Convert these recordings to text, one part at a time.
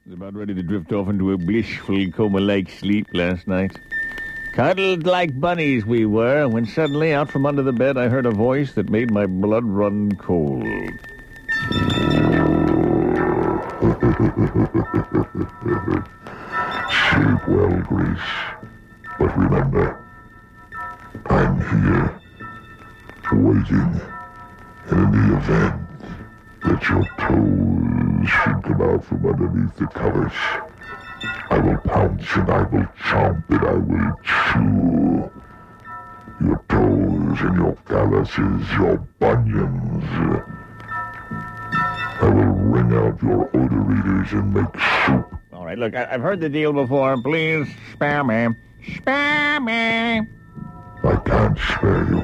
Was about ready to drift off into a blissful coma-like sleep last night. Cuddled like bunnies we were, when suddenly out from under the bed I heard a voice that made my blood run cold. Sleep well, Grace. But remember, I'm here, waiting, and in the event that your toes should come out from underneath the covers, I will pounce and I will chomp and I will chew your toes and your calluses, your bunions. I will wring out your odor readers and make soup. All right, look, I've heard the deal before. Please spare me. Spare me. I can't spare you.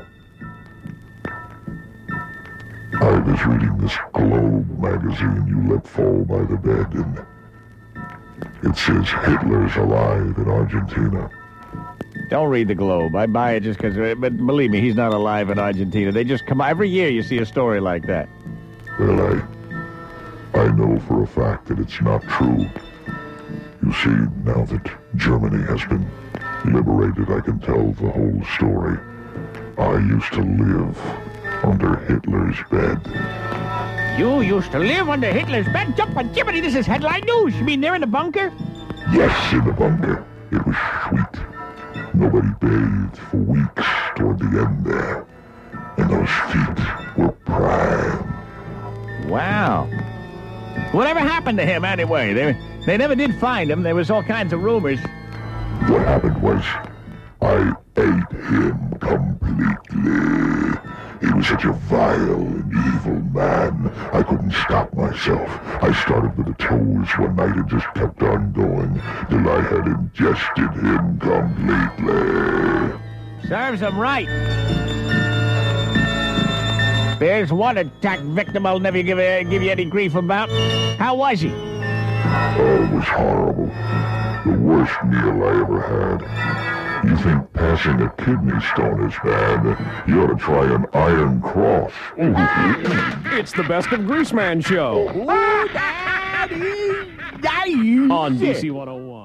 I was reading this Globe magazine you let fall by the bed, and it says Hitler's alive in Argentina. Don't read the Globe. I buy it just because, but believe me, he's not alive in Argentina. They just come, every year you see a story like that. Well, I know for a fact that it's not true. You see, now that Germany has been liberated, I can tell the whole story. I used to live under Hitler's bed. You used to live under Hitler's bed? Jump on Jiminy, this is headline news. You mean they're in the bunker? Yes, in the bunker. It was sweet. Nobody bathed for weeks toward the end there. And those feet were prime. Wow. Whatever happened to him anyway? They never did find him. There was all kinds of rumors. What happened was, I ate him completely. He was such a vile and evil man, I couldn't stop myself. I started with the toes one night and just kept on going till I had ingested him completely. Serves him right. There's one attack victim I'll never give you any grief about. How was he? Oh, it was horrible. The worst meal I ever had. You think passing a kidney stone is bad? You ought to try an Iron Cross. It's the Best of Greaseman show. Ooh, Daddy, On DC 101.